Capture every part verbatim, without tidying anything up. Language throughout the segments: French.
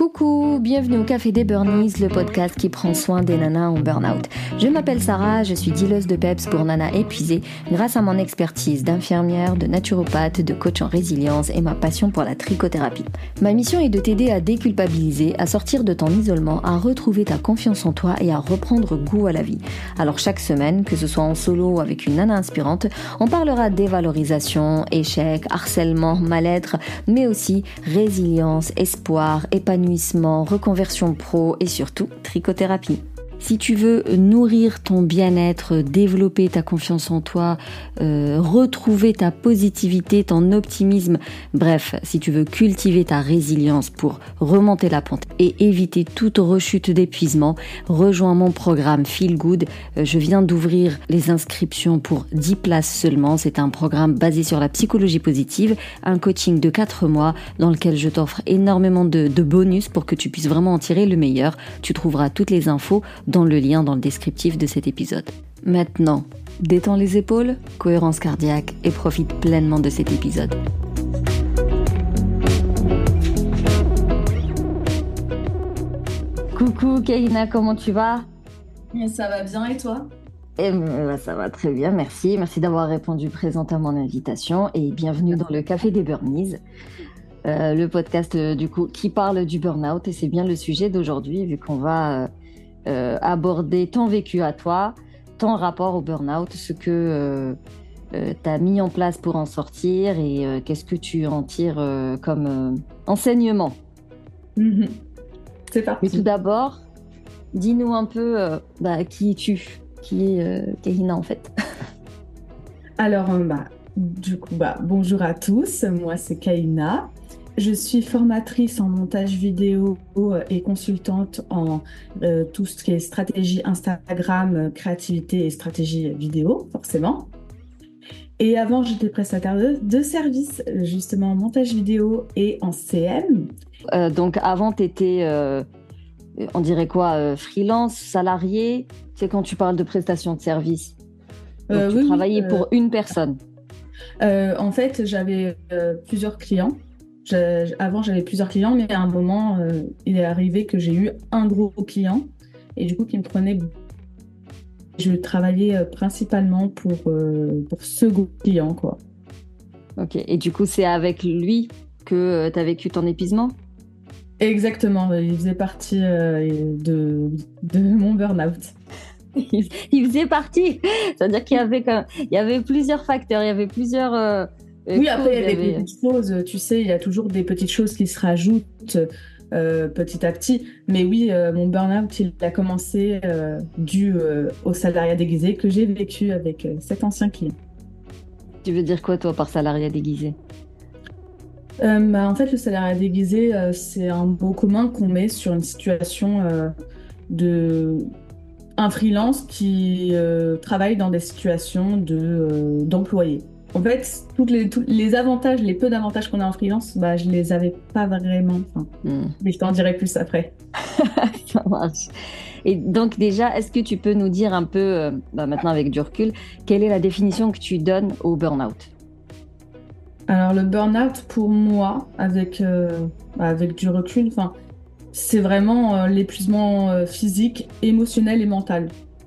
Coucou, bienvenue au Café des Burnies, le podcast qui prend soin des nanas en burn-out. Je m'appelle Sarah, je suis dealeuse de peps pour nanas épuisées grâce à mon expertise d'infirmière, de naturopathe, de coach en résilience et ma passion pour la trichothérapie. Ma mission est de t'aider à déculpabiliser, à sortir de ton isolement, à retrouver ta confiance en toi et à reprendre goût à la vie. Alors chaque semaine, que ce soit en solo ou avec une nana inspirante, on parlera dévalorisation, échec, harcèlement, mal-être, mais aussi résilience, espoir, épanouissement, reconversion pro et surtout trichothérapie. Si tu veux nourrir ton bien-être, développer ta confiance en toi, euh, retrouver ta positivité, ton optimisme, bref, si tu veux cultiver ta résilience pour remonter la pente et éviter toute rechute d'épuisement, rejoins mon programme Feel Good. Je viens d'ouvrir les inscriptions pour dix places seulement. C'est un programme basé sur la psychologie positive, un coaching de quatre mois dans lequel je t'offre énormément de, de bonus pour que tu puisses vraiment en tirer le meilleur. Tu trouveras toutes les infos dans le lien dans le descriptif de cet épisode. Maintenant, détends les épaules, cohérence cardiaque et profite pleinement de cet épisode. Coucou Kaina, comment tu vas? Ça va bien et toi? Eh ben, ça va très bien, merci. Merci d'avoir répondu présente à mon invitation et bienvenue dans le Café des Burnies, euh, le podcast euh, du coup qui parle du burn-out et c'est bien le sujet d'aujourd'hui vu qu'on va... Euh, Euh, aborder ton vécu à toi, ton rapport au burn-out, ce que euh, euh, tu as mis en place pour en sortir et euh, qu'est-ce que tu en tires euh, comme euh, enseignement. Mmh. C'est parti. Mais tout d'abord, dis-nous un peu euh, bah, qui es-tu, qui est euh, Kaina en fait. Alors, euh, bah, du coup, bah, bonjour à tous, moi c'est Kaina. Je suis formatrice en montage vidéo et consultante en euh, tout ce qui est stratégie Instagram, créativité et stratégie vidéo, forcément. Et avant, j'étais prestataire de, de services, justement en montage vidéo et en C M. Euh, donc avant, tu étais, euh, on dirait quoi, euh, freelance, salarié. C'est quand tu parles de prestation de services. Donc Euh, tu oui, travaillais oui, euh, pour une personne. euh, en fait, j'avais euh, plusieurs clients. Je- avant, j'avais plusieurs clients, mais à un moment, euh, il est arrivé que j'ai eu un gros client et du coup, qui me prenait. Je travaillais euh, principalement pour, euh, pour ce gros client, quoi. Ok, et du coup, c'est avec lui que tu as vécu ton épuisement? Exactement, il faisait partie euh, de, de mon burn-out. Il il faisait partie. C'est-à-dire qu'il y avait, quand- il y avait plusieurs facteurs, il y avait plusieurs euh, euh, Oui, causes. après, il y a Il y des avait- petites choses, tu sais, il y a toujours des petites choses qui se rajoutent euh, petit à petit. Mais oui, euh, mon burn-out, il a commencé euh, dû euh, au salariat déguisé que j'ai vécu avec euh, cet ancien client. Tu veux dire quoi, toi, par salariat déguisé? Euh, bah, en fait, le salariat déguisé, euh, c'est un mot commun qu'on met sur une situation euh, de un freelance qui euh, travaille dans des situations de euh, d'employé. En fait, toutes les, tous les avantages, les peu d'avantages qu'on a en freelance, bah, je les avais pas vraiment. Enfin, Hmm. mais je t'en dirai plus après. Ça marche. Et donc déjà, est-ce que tu peux nous dire un peu, euh, bah, maintenant avec du recul, quelle est la définition que tu donnes au burn-out? Alors, le burn-out, pour moi, avec, euh, bah, avec du recul, enfin, c'est vraiment euh, l'épuisement euh, physique, émotionnel et mental,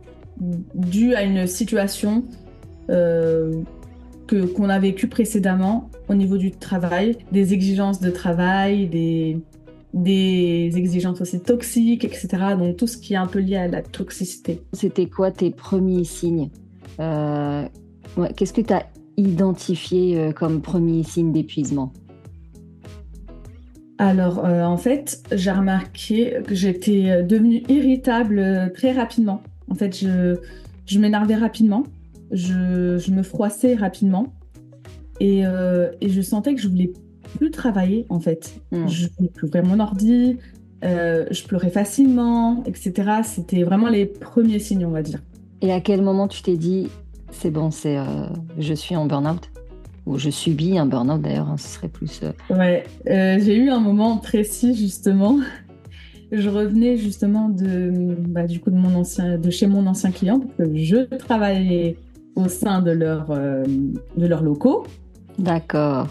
dû à une situation euh, que, qu'on a vécue précédemment au niveau du travail, des exigences de travail, des, des exigences aussi toxiques, et cetera. Donc tout ce qui est un peu lié à la toxicité. C'était quoi tes premiers signes? Euh, ouais, qu'est-ce que tu as identifié euh, comme premier signe d'épuisement? Alors euh, en fait, j'ai remarqué que j'étais devenue irritable euh, très rapidement. En fait, je, je m'énervais rapidement, je, je me froissais rapidement et, euh, et je sentais que je voulais plus travailler en fait. Hmm. Je voulais plus ouvrir mon ordi, euh, je pleurais facilement, et cetera. C'était vraiment les premiers signes, on va dire. Et à quel moment tu t'es dit, c'est bon, c'est, euh, je suis en burn-out? Ou je subis un burn-out d'ailleurs, hein, ce serait plus... euh, Ouais, euh, j'ai eu un moment précis justement. Je revenais justement de, bah, du coup, de, mon ancien, de chez mon ancien client, parce que je travaillais au sein de, leur, euh, de leurs locaux. D'accord.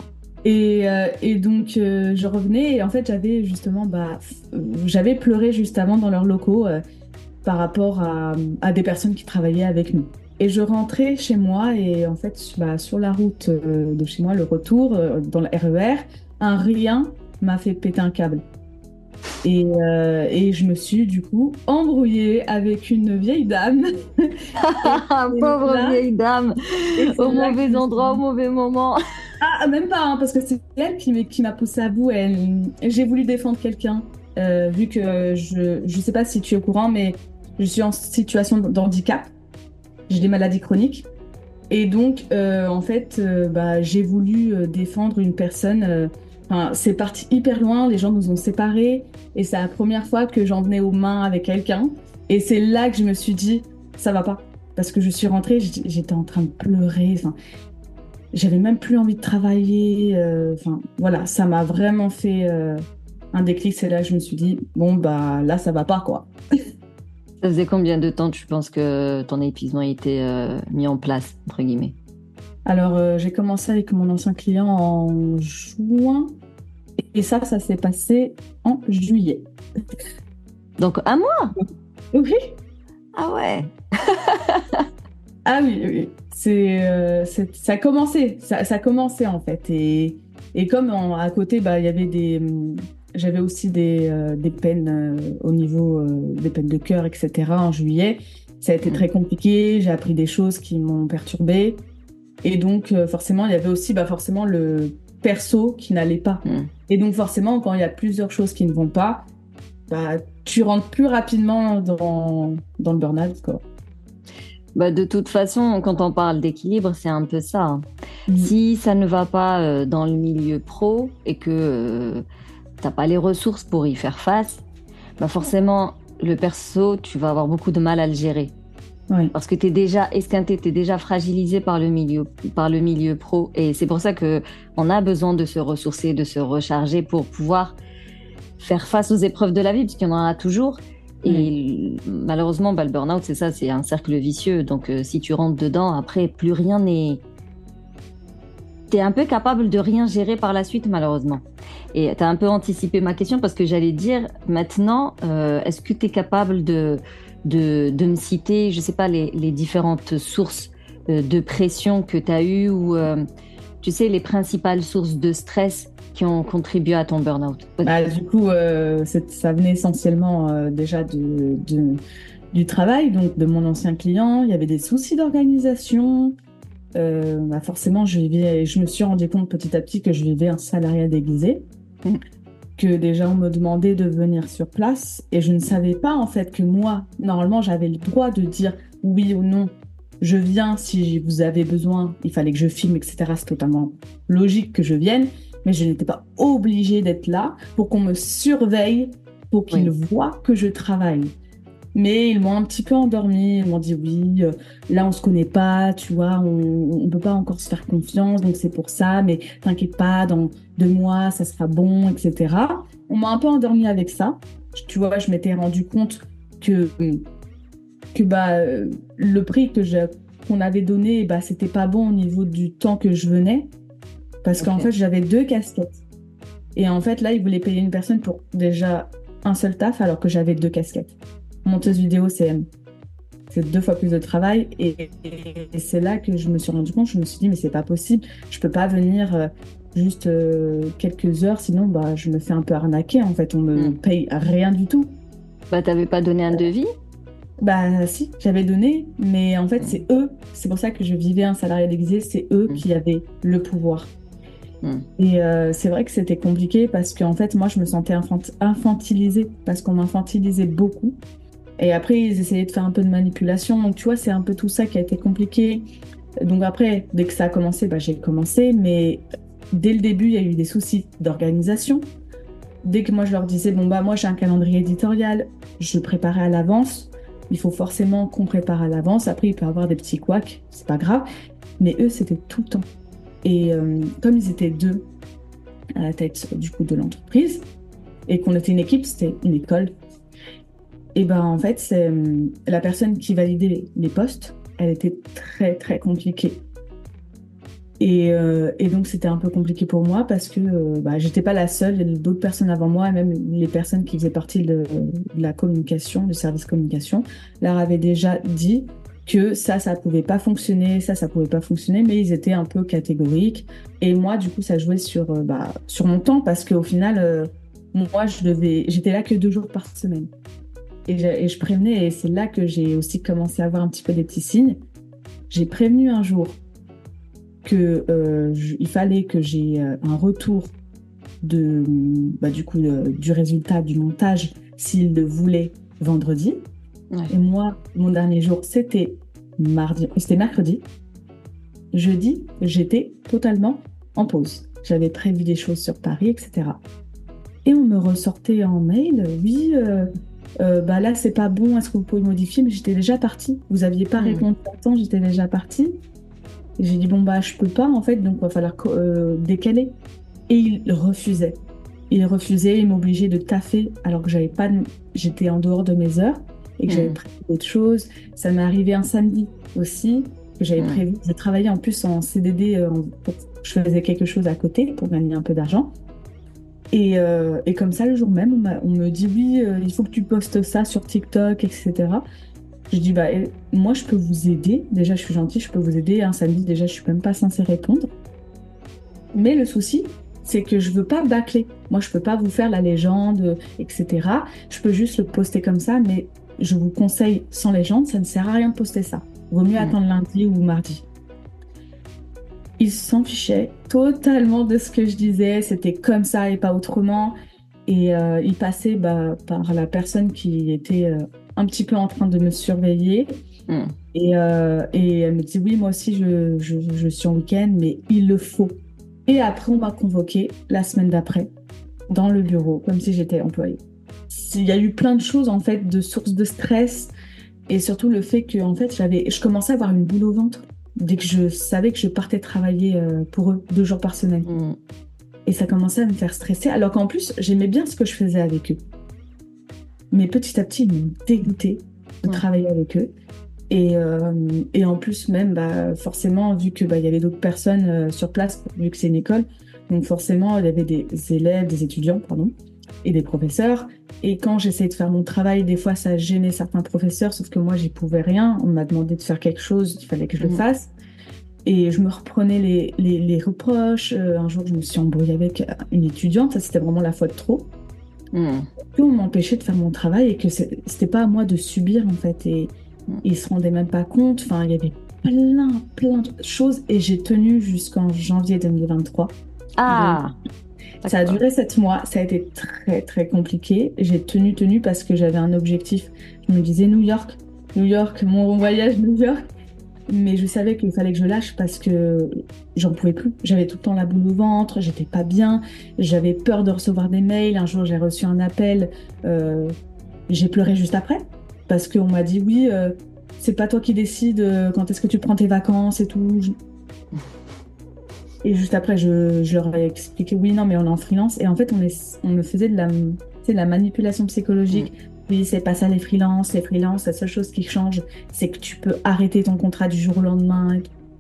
Et, euh, et donc, euh, je revenais et en fait, j'avais justement, bah, euh, j'avais pleuré juste avant dans leurs locaux euh, par rapport à, à des personnes qui travaillaient avec nous. Et je rentrais chez moi et en fait, bah, sur la route euh, de chez moi, le retour, euh, dans le R E R, un rien m'a fait péter un câble. Et, euh, et je me suis du coup embrouillée avec une vieille dame. Et c'est Pauvre là, vieille dame, et au c'est là que je mauvais me suis endroit, au dit, mauvais moment. ah, même pas, hein, parce que c'est elle qui m'a qui m'a poussée à bout. Elle, j'ai voulu défendre quelqu'un, euh, vu que je je sais pas si tu es au courant, mais je suis en situation de handicap. J'ai des maladies chroniques. Et donc, euh, en fait, euh, bah, j'ai voulu euh, défendre une personne. euh, Enfin, c'est parti hyper loin, les gens nous ont séparés. Et c'est la première fois que j'en venais aux mains avec quelqu'un. Et c'est là que je me suis dit, ça va pas. Parce que je suis rentrée, j- j'étais en train de pleurer. Enfin, j'avais même plus envie de travailler. euh, Enfin, voilà, ça m'a vraiment fait euh, un déclic. C'est là que je me suis dit, bon, bah là, ça va pas, quoi. Ça faisait combien de temps tu penses que ton épuisement était euh, mis en place, entre guillemets? Alors, euh, j'ai commencé avec mon ancien client en juin. Et ça, ça s'est passé en juillet. Donc, un mois? Oui, Ah ouais. ah oui, oui, oui. C'est, euh, c'est- ça a commencé, ça, ça a commencé en fait. Et, et comme en- à côté, bah, il y avait des, hum, j'avais aussi des, euh, des peines euh, au niveau euh, des peines de cœur, et cetera. En juillet, ça a été Mm. très compliqué. J'ai appris des choses qui m'ont perturbée. Et donc, euh, forcément, il y avait aussi bah, forcément le perso qui n'allait pas. Mm. Et donc, forcément, quand il y a plusieurs choses qui ne vont pas, bah, tu rentres plus rapidement dans, dans le burn-out, quoi. Bah, de toute façon, quand on parle d'équilibre, c'est un peu ça, hein. Mm. Si ça ne va pas euh, dans le milieu pro et que euh, t'as pas les ressources pour y faire face, bah forcément, le perso, tu vas avoir beaucoup de mal à le gérer. Ouais. Parce que tu es déjà esquinté, tu es déjà fragilisé par le milieu, par le milieu pro. Et c'est pour ça que on a besoin de se ressourcer, de se recharger pour pouvoir faire face aux épreuves de la vie, parce qu'il y en a toujours. Ouais. Et malheureusement, bah, le burn-out, c'est ça, c'est un cercle vicieux. Donc, euh, si tu rentres dedans, après, plus rien n'est... Tu es un peu capable de rien gérer par la suite, malheureusement. Et tu as un peu anticipé ma question parce que j'allais dire, maintenant, euh, est-ce que tu es capable de, de, de me citer, je sais pas, les, les différentes sources euh, de pression que tu as eues ou, euh, tu sais, les principales sources de stress qui ont contribué à ton burn-out? Bah, du coup, euh, c'est- ça venait essentiellement euh, déjà de, de- du travail, donc de mon ancien client. Il y avait des soucis d'organisation. Euh, bah, forcément, je vivais, je me suis rendu compte petit à petit que je vivais un salariat déguisé, Mm. que déjà on me demandait de venir sur place et je ne savais pas en fait que moi, normalement, j'avais le droit de dire oui ou non. Je viens si vous avez besoin, il fallait que je filme, et cetera. C'est totalement logique que je vienne, mais je n'étais pas obligée d'être là pour qu'on me surveille, pour qu'ils Oui. voient que je travaille. Mais ils m'ont un petit peu endormi. Ils m'ont dit oui, euh, là on se connaît pas, tu vois, on, on peut pas encore se faire confiance, donc c'est pour ça. Mais t'inquiète pas, dans deux mois ça sera bon, et cetera. On m'a un peu endormi avec ça. Tu vois, je m'étais rendu compte que que bah euh, le prix que je qu'on avait donné, bah c'était pas bon au niveau du temps que je venais, parce qu'en Ok. fait j'avais deux casquettes. Et en fait là ils voulaient payer une personne pour déjà un seul taf alors que j'avais deux casquettes. Monteuse vidéo, c'est c'est deux fois plus de travail. Et, et c'est là que je me suis rendu compte, je me suis dit, mais c'est pas possible, je peux pas venir euh, juste euh, quelques heures, sinon bah, je me fais un peu arnaquer, en fait, on me Mm. paye rien du tout. Bah, t'avais pas donné un devis? Bah si, j'avais donné, mais en fait Mm. c'est eux, c'est pour ça que je vivais un salariat déguisé, c'est eux Mm. qui avaient le pouvoir. Mm. Et euh, c'est vrai que c'était compliqué parce qu'en fait moi je me sentais infant- infantilisée, parce qu'on m'infantilisait beaucoup. Et après, ils essayaient de faire un peu de manipulation. Donc, tu vois, c'est un peu tout ça qui a été compliqué. Donc, après, dès que ça a commencé, bah, j'ai commencé. Mais dès le début, il y a eu des soucis d'organisation. Dès que moi, je leur disais, bon, bah, moi, j'ai un calendrier éditorial, je préparais à l'avance. Il faut forcément qu'on prépare à l'avance. Après, il peut y avoir des petits couacs, c'est pas grave. Mais eux, c'était tout le temps. Et euh, comme ils étaient deux à la tête, du coup, de l'entreprise, et qu'on était une équipe, c'était une école. Et ben en fait, c'est euh, la personne qui validait les, les postes, elle était très très compliquée. Et, euh, et donc, c'était un peu compliqué pour moi parce que euh, bah, j'étais pas la seule. Il y avait d'autres personnes avant moi, et même les personnes qui faisaient partie de, de la communication, du service communication, leur avaient déjà dit que ça, ça pouvait pas fonctionner, ça, ça pouvait pas fonctionner, mais ils étaient un peu catégoriques. Et moi, du coup, ça jouait sur, euh, bah, sur mon temps parce qu'au final, euh, moi, je devais, j'étais là que deux jours par semaine. Et je, et je prévenais, et c'est là que j'ai aussi commencé à avoir un petit peu des petits signes. J'ai prévenu un jour que euh, je- il fallait que j'ai euh, un retour de, bah, du coup, euh, du résultat du montage s'il le voulait vendredi. Ouais. Et moi, mon dernier jour, c'était mardi, c'était mercredi. Jeudi, j'étais totalement en pause. J'avais prévu des choses sur Paris, et cetera. Et on me ressortait en mail, oui, euh, euh, bah là, c'est pas bon, est-ce que vous pouvez modifier? Mais j'étais déjà partie. Vous aviez pas Mm. répondu à temps, j'étais déjà partie. Et j'ai dit, bon, bah, je peux pas, en fait, donc il va falloir co- euh, décaler. Et il refusait. Il refusait, il m'obligeait de taffer alors que j'avais pas de- j'étais en dehors de mes heures et que j'avais Mm. prévu d'autres choses. Ça m'est arrivé un samedi aussi, que j'avais Mm. prévu. Je travaillais en plus en C D D, euh, en- pour- je faisais quelque chose à côté pour gagner un peu d'argent. Et, euh, et comme ça, le jour même, on, m'a- on me dit, oui, euh, il faut que tu postes ça sur TikTok, et cetera. Je dis, bah, eh, moi, je peux vous aider. Déjà, je suis gentille, je peux vous aider. Un samedi, déjà, je suis même pas censée répondre. Mais le souci, c'est que je veux pas bâcler. Moi, je peux pas vous faire la légende, et cetera. Je peux juste le poster comme ça, mais je vous conseille sans légende, ça ne sert à rien de poster ça. Vaut mieux Mm. attendre lundi ou mardi. Ils s'en fichaient totalement de ce que je disais. C'était comme ça et pas autrement. Et euh, ils passaient bah, par la personne qui était euh, un petit peu en train de me surveiller. Mm. Et, euh, et elle me dit, oui, moi aussi, je, je, je suis en week-end, mais il le faut. Et après, on m'a convoquée la semaine d'après dans le bureau, comme si j'étais employée. Il y a eu plein de choses, en fait, de sources de stress et surtout le fait que, en fait, j'avais, je commençais à avoir une boule au ventre dès que je savais que je partais travailler euh, pour eux deux jours par semaine. Mm. Et ça commençait à me faire stresser, alors qu'en plus, j'aimais bien ce que je faisais avec eux. Mais petit à petit, ils m'ont dégoûté de Ouais. travailler avec eux. Et, euh, et en plus, même, bah, forcément, vu que bah, il y avait d'autres personnes euh, sur place, vu que c'est une école, donc forcément, il y avait des élèves, des étudiants, pardon, et des professeurs. Et quand j'essayais de faire mon travail, des fois, ça gênait certains professeurs, sauf que moi, j'y pouvais rien. On m'a demandé de faire quelque chose, il fallait que je le Mhm. fasse. Et je me reprenais les, les, les reproches. Euh, un jour, je me suis embrouillée avec une étudiante, ça, c'était vraiment la fois de trop. Mm. Que on m'empêchait de faire mon travail et que c'est- c'était pas à moi de subir, en fait. Et ils se rendaient même pas compte. Enfin, il y avait plein, plein de choses et j'ai tenu jusqu'en janvier deux mille vingt-trois. Ah, Donc, ça a d'accord. duré sept mois. Ça a été très, très compliqué. J'ai tenu, tenu parce que j'avais un objectif. Je me disais New York, New York, mon voyage New York. Mais je savais qu'il fallait que je lâche parce que j'en pouvais plus. J'avais tout le temps la boule au ventre, j'étais pas bien, j'avais peur de recevoir des mails. Un jour, j'ai reçu un appel, euh, j'ai pleuré juste après parce qu'on m'a dit oui, euh, c'est pas toi qui décides euh, quand est-ce que tu prends tes vacances et tout. Je- Et juste après, je, je leur ai expliqué oui, non, mais on est en freelance. Et en fait, on, est, on me faisait de la, tu sais, de la manipulation psychologique. Oui, c'est pas ça les freelances. Les freelances, la seule chose qui change, c'est que tu peux arrêter ton contrat du jour au lendemain.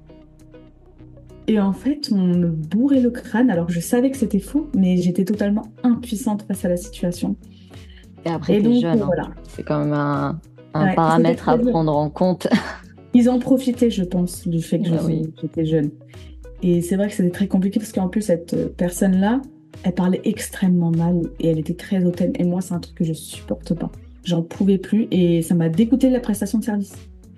Et en fait, on me bourrait le crâne alors que je savais que c'était faux, mais j'étais totalement impuissante face à la situation. Et après, Et t'es donc, jeune, euh, hein. voilà. C'est quand même un, un Ouais, c'était paramètre à très dur. prendre en compte. Ils ont profité, je pense, du fait que je- Bah oui. j'étais jeune. Et c'est vrai que c'était très compliqué parce qu'en plus, cette euh, personne-là, elle parlait extrêmement mal et elle était très hautaine. Et moi, c'est un truc que je supporte pas. J'en pouvais plus et ça m'a dégoûté de la prestation de service.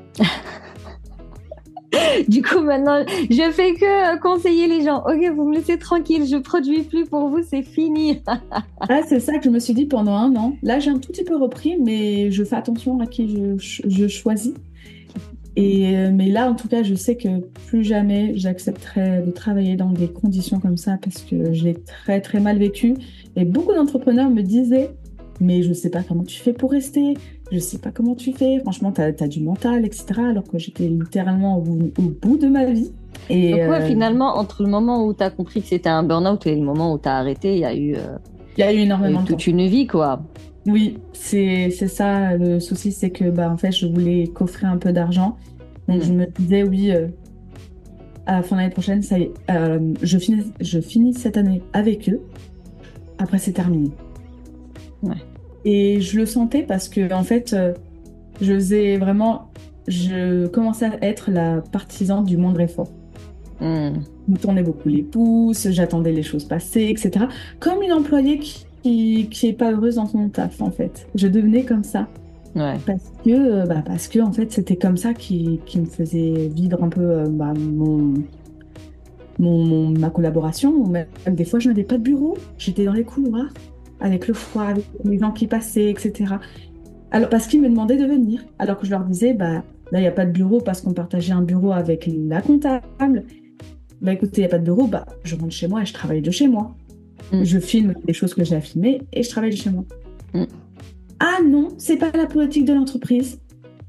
Du coup, maintenant, je fais que euh, conseiller les gens. Ok, vous me laissez tranquille, je produis plus pour vous, c'est fini. Ah, c'est ça que je me suis dit pendant un an. Là, j'ai un tout petit peu repris, mais je fais attention à qui je, je choisis. Et, euh, mais là, en tout cas, je sais que plus jamais j'accepterai de travailler dans des conditions comme ça parce que je l'ai très, très mal vécu. Et beaucoup d'entrepreneurs me disaient, mais je sais pas comment tu fais pour rester, je sais pas comment tu fais, franchement, tu as du mental, et cetera. Alors que j'étais littéralement au bout, au bout de ma vie. Et Donc, ouais, euh, finalement, entre le moment où tu as compris que c'était un burn-out et le moment où tu as arrêté, il y a eu, euh, il y a eu il y a eu énormément de temps. toute une vie, quoi. Oui, c'est c'est ça le souci, c'est que bah en fait je voulais coffrer un peu d'argent, donc Mm. je me disais oui, euh, à la fin de l'année prochaine, ça y est, euh, je, finis, je finis cette année avec eux. Après, c'est terminé. Ouais. Et je le sentais parce que, en fait, euh, je faisais vraiment. Je commençais à être la partisane du moindre effort. Mmh. Je me tournais beaucoup les pouces, j'attendais les choses passer, et cetera. Comme une employée qui, qui, qui est pas heureuse dans son taf, en fait. Je devenais comme ça. Ouais. Parce que, euh, bah, parce que en fait, c'était comme ça qui, qui me faisait vivre un peu euh, bah, mon, mon, mon- ma collaboration. Même des fois, je n'avais pas de bureau. J'étais dans les couloirs, avec le froid, avec les gens qui passaient, et cetera. Alors, parce qu'ils me demandaient de venir. Alors que je leur disais, bah, là, il n'y a pas de bureau parce qu'on partageait un bureau avec la comptable. Bah, écoutez, il n'y a pas de bureau, bah, je rentre chez moi et je travaille de chez moi. Mm. Je filme les choses que j'ai à filmer et je travaille de chez moi. Mm. Ah non, c'est pas la politique de l'entreprise.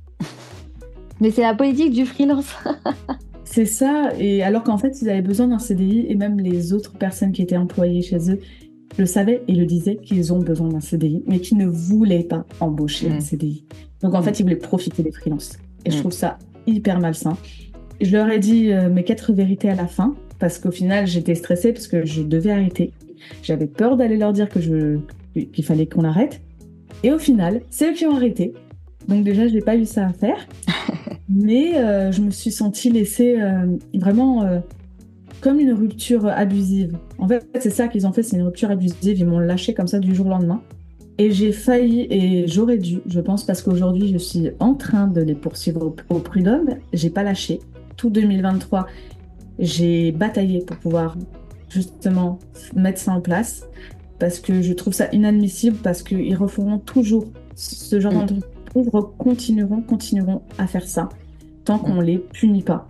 Mais c'est la politique du freelance. C'est ça, et alors qu'en fait, ils avaient besoin d'un C D I, et même les autres personnes qui étaient employées chez eux le savaient et le disaient qu'ils ont besoin d'un C D I, mais qu'ils ne voulaient pas embaucher Mm. un C D I. Donc en Mm. fait, ils voulaient profiter des freelances. Et je Mm. trouve ça hyper malsain. Je leur ai dit euh, mes quatre vérités à la fin, parce qu'au final, j'étais stressée parce que je devais arrêter. J'avais peur d'aller leur dire que je... qu'il fallait qu'on arrête. Et au final, c'est eux qui ont arrêté. Donc déjà, je n'ai pas eu ça à faire. Mais euh, je me suis sentie laissée euh, vraiment euh, comme une rupture abusive. En fait, c'est ça qu'ils ont fait, c'est une rupture abusive. Ils m'ont lâché comme ça du jour au lendemain. Et j'ai failli, et j'aurais dû, je pense, parce qu'aujourd'hui, je suis en train de les poursuivre au, au prud'homme. J'ai pas lâché. Tout deux mille vingt-trois, j'ai bataillé pour pouvoir justement mettre ça en place. Parce que je trouve ça inadmissible, parce qu'ils referont toujours ce genre Mm. d'entreprises, continueront, continueront à faire ça, tant qu'on les punit pas.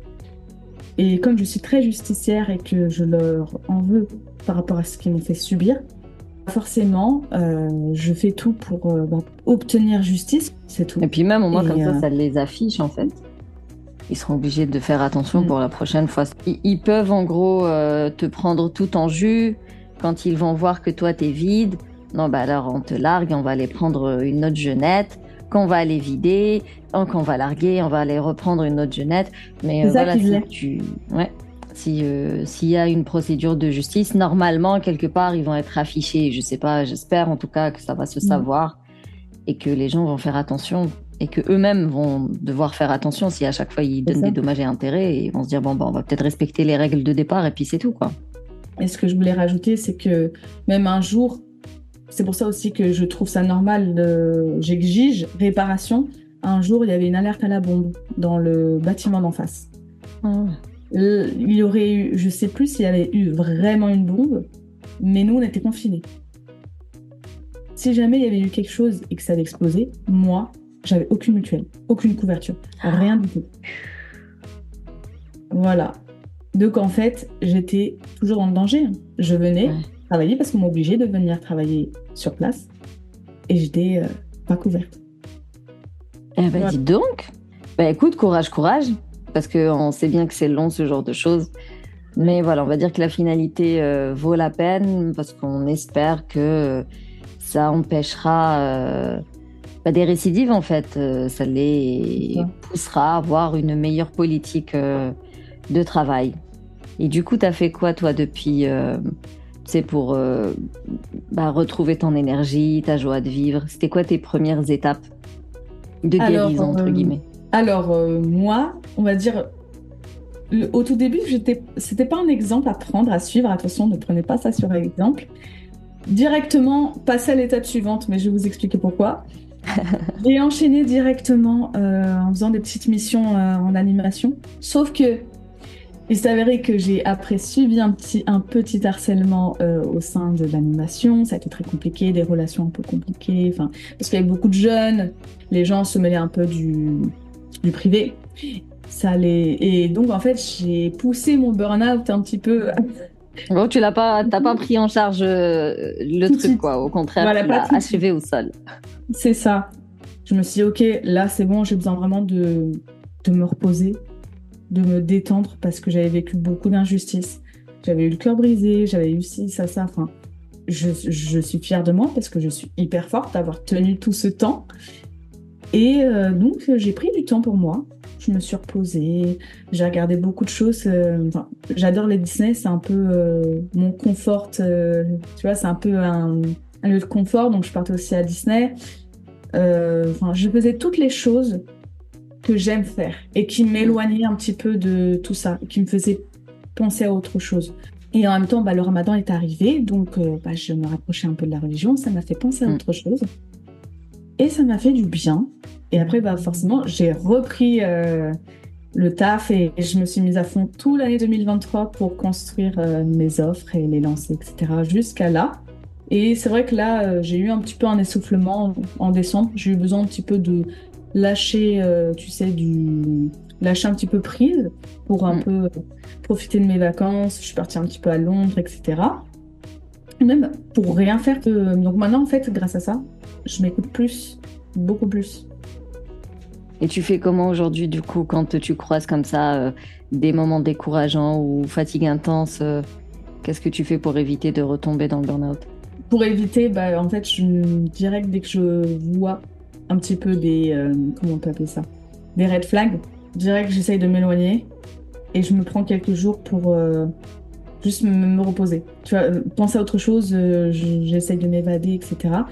Et comme je suis très justicière et que je leur en veux par rapport à ce qu'ils m'ont fait subir, forcément, euh, je fais tout pour euh, bah, obtenir justice, c'est tout. Et puis même au moins Et, comme ça, euh, ça les affiche en fait. Ils seront obligés de faire attention Mm. pour la prochaine fois. Ils, ils peuvent en gros euh, te prendre tout en jus quand ils vont voir que toi t'es vide. Non bah alors on te largue, on va aller prendre une autre jeunette, qu'on va aller vider, donc on va larguer, on va aller reprendre une autre jeunette. Mais C'est euh, ça voilà, qu'ils si voulaient. tu, ouais, si euh, s'il y a une procédure de justice, normalement quelque part ils vont être affichés. Je sais pas, j'espère en tout cas que ça va se Mm. savoir et que les gens vont faire attention et que eux-mêmes vont devoir faire attention si à chaque fois ils C'est donnent ça. des dommages et intérêts et ils vont se dire bon bah on va peut-être respecter les règles de départ et puis c'est tout quoi. Et ce que je voulais rajouter, c'est que même un jour, c'est pour ça aussi que je trouve ça normal, de... j'exige réparation. Un jour, il y avait une alerte à la bombe dans le bâtiment d'en face. Ah. Euh, Il y aurait eu, je sais plus s'il y avait eu vraiment une bombe, mais nous, on était confinés. Si jamais il y avait eu quelque chose et que ça avait explosé, moi, j'avais aucune mutuelle, aucune couverture, rien du tout. Voilà. Donc en fait, j'étais toujours dans le danger. Je venais Ouais. travailler parce qu'on m'obligeait de venir travailler sur place et j'étais euh, pas couverte. Eh ben Voilà. dis donc. Bah écoute, courage, courage, parce que on sait bien que c'est long ce genre de choses. Mais voilà, on va dire que la finalité euh, vaut la peine parce qu'on espère que euh, ça empêchera euh, bah, des récidives en fait. Euh, ça les C'est ça. poussera à avoir une meilleure politique euh, de travail. Et du coup, t'as fait quoi toi depuis, euh, tu sais, pour euh, bah, retrouver ton énergie, ta joie de vivre? C'était quoi tes premières étapes de Alors, guérison entre euh, guillemets? Alors euh, moi, on va dire, le- au tout début, j'étais, c'était pas un exemple à prendre, à suivre. Attention, ne prenez pas ça sur exemple. Directement, passer à l'étape suivante, mais je vais vous expliquer pourquoi. J'ai enchaîné directement euh, en faisant des petites missions euh, en animation. Sauf que il s'avérait que j'ai après subi un petit, un petit harcèlement euh, au sein de l'animation. Ça a été très compliqué, des relations un peu compliquées. Enfin, parce qu'il y avait beaucoup de jeunes, les gens se mêlaient un peu du, du privé. Ça les... Et donc, en fait, j'ai poussé mon burn-out un petit peu. Bon, tu l'as pas, t'as pas pris en charge euh, le Tout de truc, suite. quoi. Au contraire, Voilà, tu pas l'as tout de suite. achevé au sol. C'est ça. Je me suis dit, ok, là, c'est bon, j'ai besoin vraiment de, de me reposer, de me détendre parce que j'avais vécu beaucoup d'injustices. J'avais eu le cœur brisé, j'avais eu ci, ça, ça. Enfin, je, je suis fière de moi parce que je suis hyper forte d'avoir tenu tout ce temps. Et euh, donc, j'ai pris du temps pour moi. je me suis reposée, j'ai regardé beaucoup de choses. euh, enfin, j'adore les Disney, c'est un peu euh, mon confort, euh, tu vois, c'est un peu un, un lieu de confort, donc je partais aussi à Disney. Euh, Enfin, je faisais toutes les choses que j'aime faire et qui m'éloignaient un petit peu de tout ça, qui me faisaient penser à autre chose. Et en même temps, bah, le ramadan est arrivé, donc euh, bah, je me rapprochais un peu de la religion, ça m'a fait penser à Mm. autre chose. Et ça m'a fait du bien. Et après, bah, forcément, j'ai repris euh, le taf et je me suis mise à fond toute l'année deux mille vingt-trois pour construire euh, mes offres et les lancer, et cetera jusqu'à là. Et c'est vrai que là, euh, j'ai eu un petit peu un essoufflement en décembre. J'ai eu besoin un petit peu de lâcher, euh, tu sais, du... lâcher un petit peu prise pour un Mm. peu euh, profiter de mes vacances. Je suis partie un petit peu à Londres, et cetera. Et même pour rien faire. que- Donc maintenant, en fait, grâce à ça, je m'écoute plus, beaucoup plus. Et tu fais comment aujourd'hui, du coup, quand tu croises comme ça euh, des moments décourageants ou fatigue intense, euh, qu'est-ce que tu fais pour éviter de retomber dans le burn-out? Pour éviter, bah, en fait, je dirais que dès que je vois un petit peu des, euh, comment on peut appeler ça, des red flags, je dirais que j'essaye de m'éloigner et je me prends quelques jours pour euh, juste me, me reposer. Tu vois, euh, penser à autre chose, euh, je- j'essaye de m'évader, et cetera.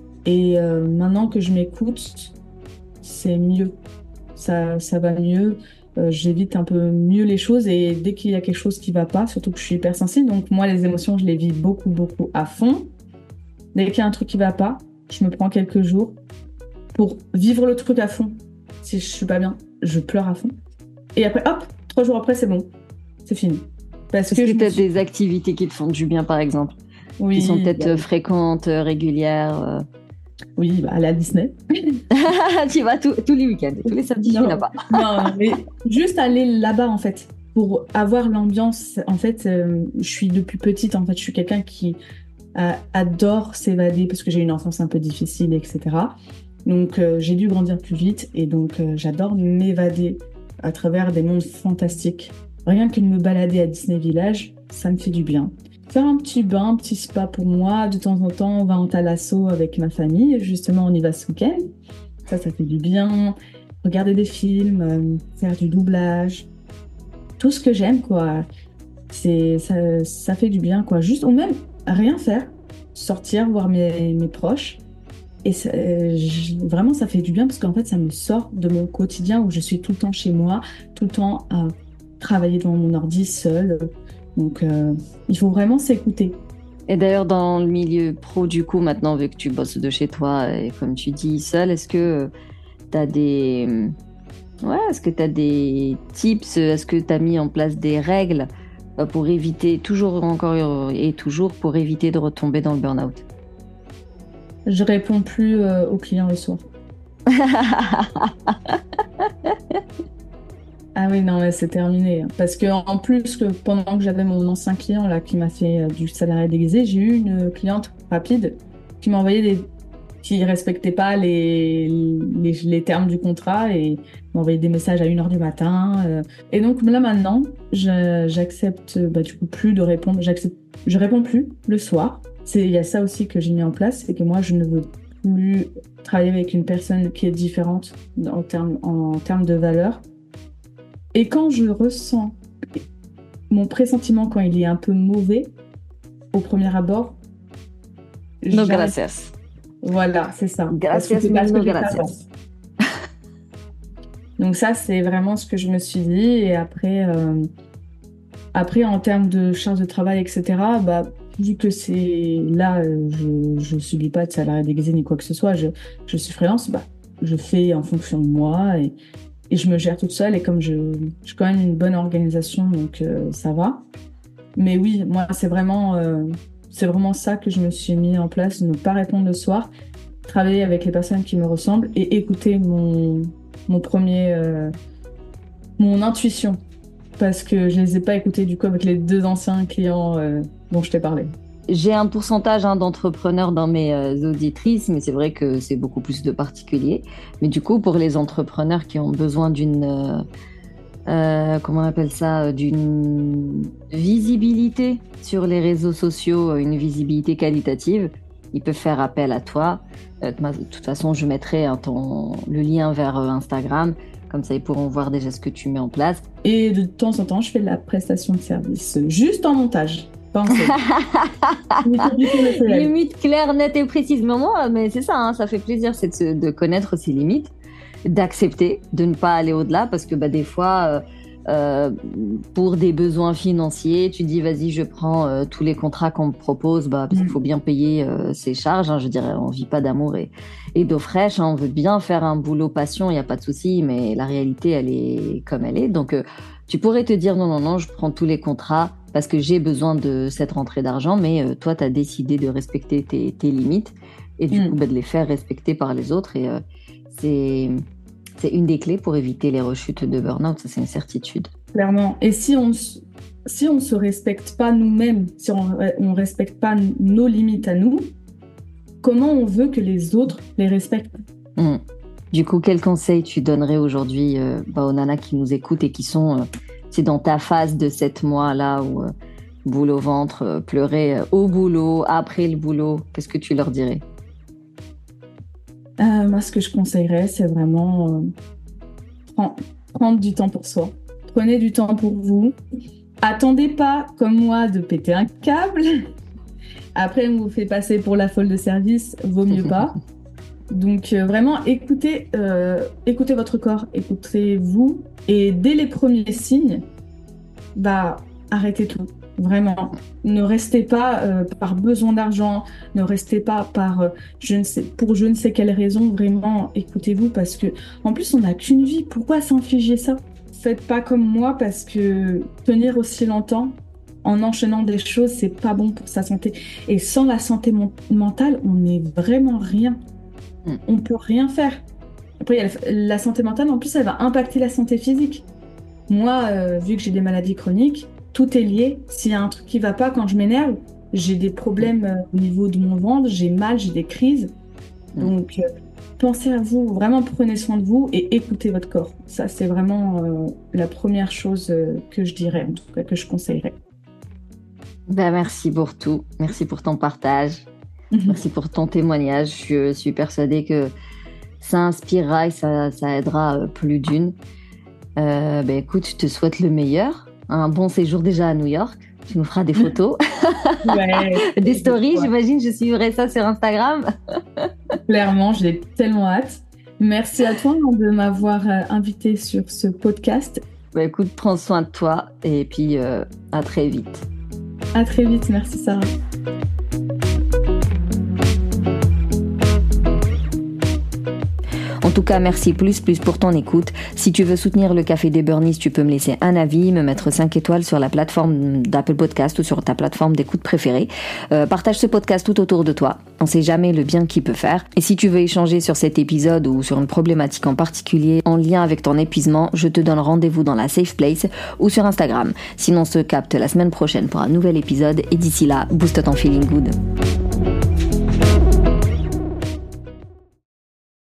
Et euh, maintenant que je m'écoute, c'est mieux. Ça, ça va mieux. Euh, j'évite un peu mieux les choses et dès qu'il y a quelque chose qui va pas, surtout que je suis hypersensible, donc moi, les émotions, je les vis beaucoup, beaucoup à fond. Dès qu'il y a un truc qui va pas, je me prends quelques jours pour vivre le truc à fond. Si je suis pas bien, je pleure à fond. Et après, hop, trois jours après, c'est bon. C'est fini. Parce Est-ce que que je tu me as suis... des activités qui te font du bien, par exemple, qui sont Oui, peut-être bah, euh, fréquentes, euh, régulières euh oui, bah, aller à Disney. Tu y vas tous tous les week-ends, tous les samedis, tu Non, n'as pas. non, mais juste aller là-bas, en fait, pour avoir l'ambiance. En fait, euh, je suis depuis petite, en fait, je suis quelqu'un qui euh, adore s'évader parce que j'ai une enfance un peu difficile, et cetera. Donc, euh, j'ai dû grandir plus vite et donc euh, j'adore m'évader à travers des mondes fantastiques. Rien que de me balader à Disney Village, ça me fait du bien. Faire un petit bain, un petit spa pour moi. De temps en temps, on va en thalasso avec ma famille. Justement, on y va ce week-end. Ça, ça fait du bien. Regarder des films, euh, faire du doublage. Tout ce que j'aime, quoi. C'est, ça, ça fait du bien, quoi. Juste, ou même rien faire. Sortir, voir mes, mes proches. Et ça- euh, je- vraiment, ça fait du bien parce qu'en fait, ça me sort de mon quotidien où je suis tout le temps chez moi, tout le temps à travailler devant mon ordi seul. Donc, euh, il faut vraiment s'écouter. Et d'ailleurs, dans le milieu pro, du coup, maintenant, vu que tu bosses de chez toi et comme tu dis, seul, est-ce que tu as des... Ouais, est-ce que tu as des tips? Est-ce que tu as mis en place des règles euh, pour éviter, toujours encore et toujours, pour éviter de retomber dans le burn-out? Je réponds plus euh, aux clients le soir. Ah oui, non, mais c'est terminé. Parce que en plus que pendant que j'avais mon ancien client là qui m'a fait euh, du salarié déguisé, j'ai eu une cliente rapide qui m'a envoyé des qui respectait pas les, les, les termes du contrat et m'a envoyé des messages à une heure du matin. euh. Et donc là maintenant, je- j'accepte bah, du coup plus de répondre. J'accepte, je réponds plus le soir. C'est, il y a ça aussi que j'ai mis en place, c'est que moi je ne veux plus travailler avec une personne qui est différente en termes en termes de valeur. Et quand je ressens mon pressentiment quand il est un peu mauvais, au premier abord, No j'arrête. gracias. Voilà, c'est ça. Parce que Gracias, c'est pas ce no que j'ai fait avant. gracias. Donc ça, c'est vraiment ce que je me suis dit. Et après, euh, après en termes de charge de travail, et cetera, bah, vu que c'est là, euh, je ne subis pas de salarié déguisé ni quoi que ce soit, je, je suis freelance, bah, je fais en fonction de moi et, et je me gère toute seule. Et comme je, j'ai quand même une bonne organisation, donc euh, ça va. Mais oui, moi, c'est vraiment, euh, c'est vraiment ça que je me suis mis en place, ne pas répondre le soir, travailler avec les personnes qui me ressemblent et écouter mon, mon premier, euh, mon intuition. Parce que je les ai pas écoutés du coup avec les deux anciens clients euh, dont je t'ai parlé. J'ai un pourcentage hein, d'entrepreneurs dans mes euh, auditrices, mais c'est vrai que c'est beaucoup plus de particuliers. Mais du coup, pour les entrepreneurs qui ont besoin d'une, euh, euh, comment on appelle ça, euh, d'une visibilité sur les réseaux sociaux, euh, une visibilité qualitative, ils peuvent faire appel à toi. Euh, de toute façon, je mettrai hein, ton, le lien vers euh, Instagram. Comme ça, ils pourront voir déjà ce que tu mets en place. Et de temps en temps, je fais de la prestation de service, juste en montage. Pas en Limite claire, nette et précise. Mais moi, mais c'est ça, hein, ça fait plaisir, c'est de, se- de connaître ses limites, d'accepter, de ne pas aller au-delà, parce que bah, des fois, euh, euh, pour des besoins financiers, tu dis vas-y, je prends euh, tous les contrats qu'on me propose, bah, parce qu'il faut bien payer euh, ses charges. Hein, je dirais, on vit pas d'amour et, et d'eau fraîche. Hein, on veut bien faire un boulot passion, il n'y a pas de souci, mais la réalité, elle est comme elle est. Donc, euh, tu pourrais te dire non, non, non, je prends tous les contrats parce que j'ai besoin de cette rentrée d'argent, mais euh, toi, tu as décidé de respecter tes, tes limites et du Mm. coup, bah, de les faire respecter par les autres. Et euh, c'est, c'est une des clés pour éviter les rechutes de burn-out, ça c'est une certitude. Clairement. Et si on s- si on se respecte pas nous-mêmes, si on, on respecte pas n- nos limites à nous, comment on veut que les autres les respectent? Mm. Du coup, quel conseil tu donnerais aujourd'hui euh, bah, aux nanas qui nous écoutent et qui sont euh, c'est dans ta phase de sept mois là où euh, boule au ventre, euh, pleurer euh, au boulot, après le boulot, qu'est-ce que tu leur dirais? Euh, moi, ce que je conseillerais, c'est vraiment euh, pren- prendre du temps pour soi. Prenez du temps pour vous. Attendez pas, comme moi, de péter un câble. Après, on vous fait passer pour la folle de service, vaut mieux pas. Donc, euh, vraiment, écoutez, euh, écoutez votre corps, écoutez-vous. Et dès les premiers signes, bah, arrêtez tout. Vraiment. Ne restez pas euh, par besoin d'argent, ne restez pas par, euh, je ne sais, pour je ne sais quelle raison. Vraiment, écoutez-vous parce que, en plus, on n'a qu'une vie. Pourquoi s'infliger ça? Faites pas comme moi parce que tenir aussi longtemps en enchaînant des choses, c'est pas bon pour sa santé. Et sans la santé mon- mentale, on n'est vraiment rien. Mm. On peut rien faire. Après, il y a la, la santé mentale, en plus, elle va impacter la santé physique. Moi, euh, vu que j'ai des maladies chroniques, tout est lié. S'il y a un truc qui va pas quand je m'énerve, j'ai des problèmes euh, au niveau de mon ventre, j'ai mal, j'ai des crises. Mm. Donc, euh, pensez à vous, vraiment prenez soin de vous et écoutez votre corps. Ça, c'est vraiment euh, la première chose euh, que je dirais, en tout cas, que je conseillerais. Ben, merci pour tout, merci pour ton partage, merci pour ton témoignage. Je suis persuadée que ça inspirera et ça, ça aidera plus d'une. Euh, ben, écoute, je te souhaite le meilleur. Un bon séjour déjà à New York. Tu nous feras des photos, Ouais, des stories, ouais. j'imagine. Je suivrai ça sur Instagram. Clairement, j'ai tellement hâte. Merci à toi hein, de m'avoir euh, invité sur ce podcast. Ben, écoute, prends soin de toi et puis euh, à très vite. À très vite, merci Sarah. En tout cas, merci plus plus pour ton écoute. Si tu veux soutenir le Café des Burnies, tu peux me laisser un avis, me mettre cinq étoiles sur la plateforme d'Apple Podcast ou sur ta plateforme d'écoute préférée. Euh, partage ce podcast tout autour de toi. On sait jamais le bien qu'il peut faire. Et si tu veux échanger sur cet épisode ou sur une problématique en particulier en lien avec ton épuisement, je te donne rendez-vous dans la Safe Place ou sur Instagram. Sinon, on se capte la semaine prochaine pour un nouvel épisode et d'ici là, booste ton feeling good.